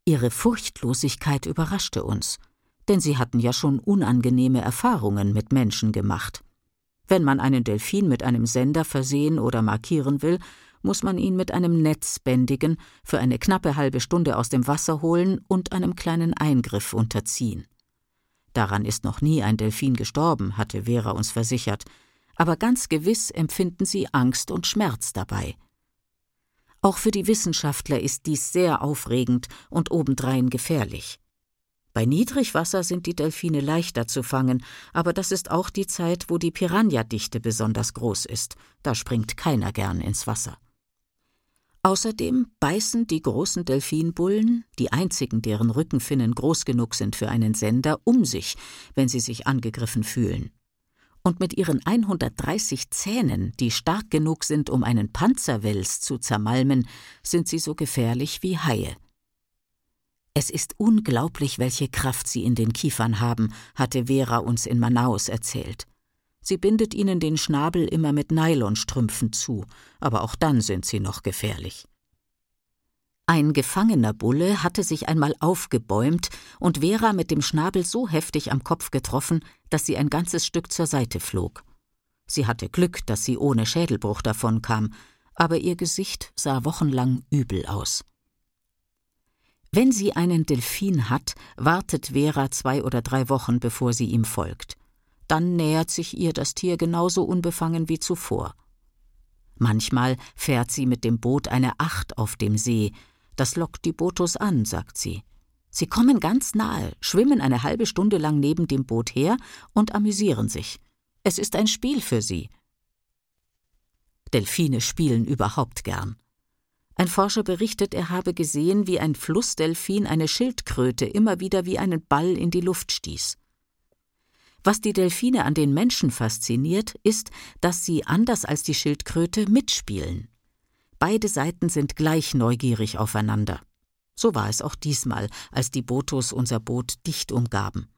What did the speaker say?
Ihre Furchtlosigkeit überraschte uns, denn sie hatten ja schon unangenehme Erfahrungen mit Menschen gemacht. Wenn man einen Delphin mit einem Sender versehen oder markieren will, muss man ihn mit einem Netz bändigen, für eine knappe halbe Stunde aus dem Wasser holen und einem kleinen Eingriff unterziehen. Daran ist noch nie ein Delphin gestorben, hatte Vera uns versichert, aber ganz gewiss empfinden sie Angst und Schmerz dabei. Auch für die Wissenschaftler ist dies sehr aufregend und obendrein gefährlich. Bei Niedrigwasser sind die Delphine leichter zu fangen, aber das ist auch die Zeit, wo die Piranhadichte besonders groß ist. Da springt keiner gern ins Wasser. Außerdem beißen die großen Delfinbullen, die einzigen, deren Rückenfinnen groß genug sind für einen Sender, um sich, wenn sie sich angegriffen fühlen. Und mit ihren 130 Zähnen, die stark genug sind, um einen Panzerwels zu zermalmen, sind sie so gefährlich wie Haie. Es ist unglaublich, welche Kraft sie in den Kiefern haben, hatte Vera uns in Manaus erzählt. Sie bindet ihnen den Schnabel immer mit Nylonstrümpfen zu, aber auch dann sind sie noch gefährlich. Ein gefangener Bulle hatte sich einmal aufgebäumt und Vera mit dem Schnabel so heftig am Kopf getroffen, dass sie ein ganzes Stück zur Seite flog. Sie hatte Glück, dass sie ohne Schädelbruch davonkam, aber ihr Gesicht sah wochenlang übel aus. Wenn sie einen Delphin hat, wartet Vera 2 oder 3 Wochen, bevor sie ihm folgt. Dann nähert sich ihr das Tier genauso unbefangen wie zuvor. Manchmal fährt sie mit dem Boot eine Acht auf dem See. Das lockt die Botos an, sagt sie. Sie kommen ganz nahe, schwimmen eine halbe Stunde lang neben dem Boot her und amüsieren sich. Es ist ein Spiel für sie. Delphine spielen überhaupt gern. Ein Forscher berichtet, er habe gesehen, wie ein Flussdelphin eine Schildkröte immer wieder wie einen Ball in die Luft stieß. Was die Delphine an den Menschen fasziniert, ist, dass sie, anders als die Schildkröte, mitspielen. Beide Seiten sind gleich neugierig aufeinander. So war es auch diesmal, als die Botos unser Boot dicht umgaben.